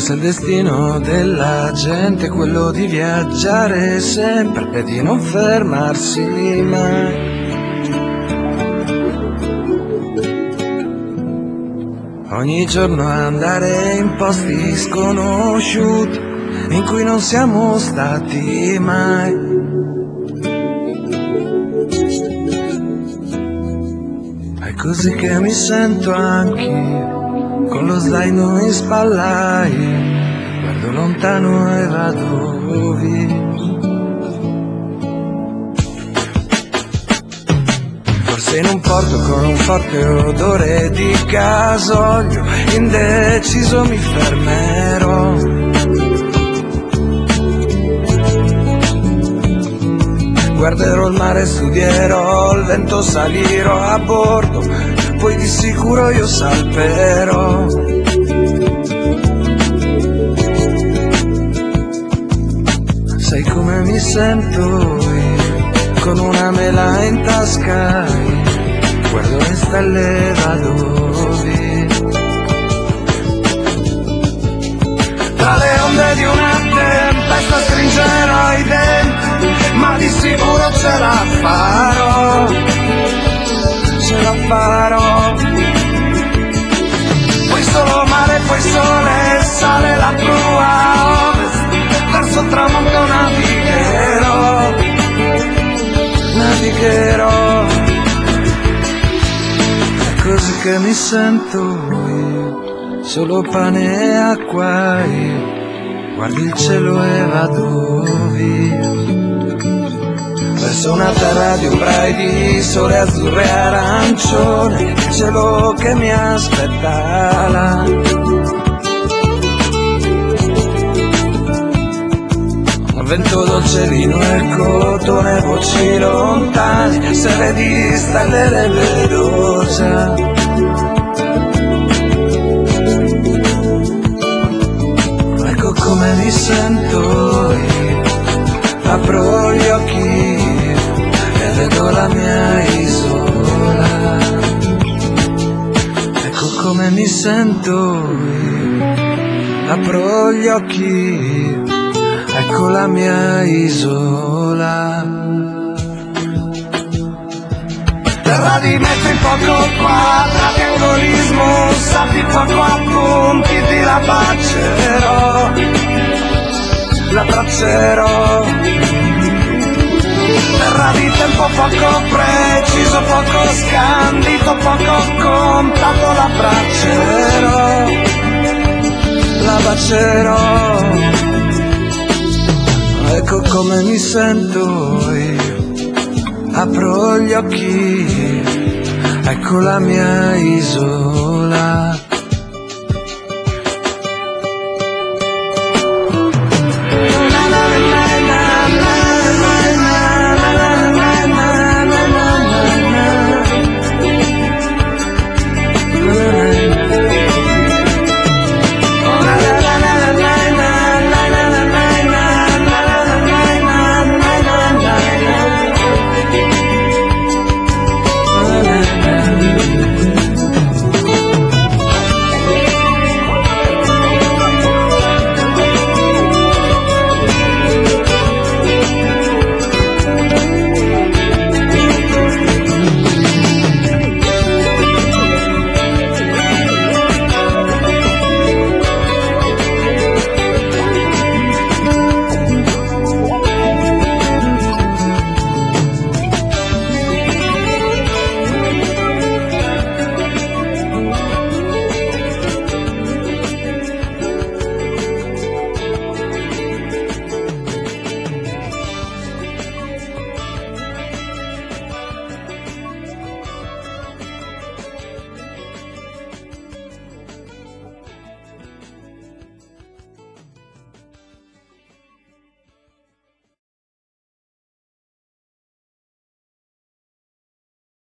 Se il destino della gente è quello di viaggiare sempre e di non fermarsi mai, ogni giorno andare in posti sconosciuti in cui non siamo stati mai. È così che mi sento anch'io, con lo zaino in spalla io guardo lontano e vado via. Forse in un porto con un forte odore di gasolio, indeciso mi fermerò. Guarderò il mare, studierò il vento, salirò a bordo, poi di sicuro io salperò. Sai come mi sento io, con una mela in tasca io guardo le stelle e vado via. Tra le onde di una tempesta stringerò i denti, ma di sicuro ce la farò, ce la farò. Poi solo mare, poi sole, sale la prua ovest, verso il tramonto navigherò, navigherò. È così che mi sento io, solo pane e acqua io guardo il cielo e vado via, verso una terra di ombra e di sole azzurro e arancione, il cielo che mi aspetta là. Vento dolce, vino e cotone, voci lontane, se vedi stelle le vedo già. Ecco come mi sento io, apro gli occhi e vedo la mia isola. Ecco come mi sento io, apro gli occhi, ecco la mia isola. Terra di metri poco quadrati, angolismo, salti poco appuntiti, la bacerò, la abbraccerò. Terra di tempo poco preciso, poco scandito, poco contato, la abbraccerò, la bacerò. Ecco come mi sento io, apro gli occhi, ecco la mia isola.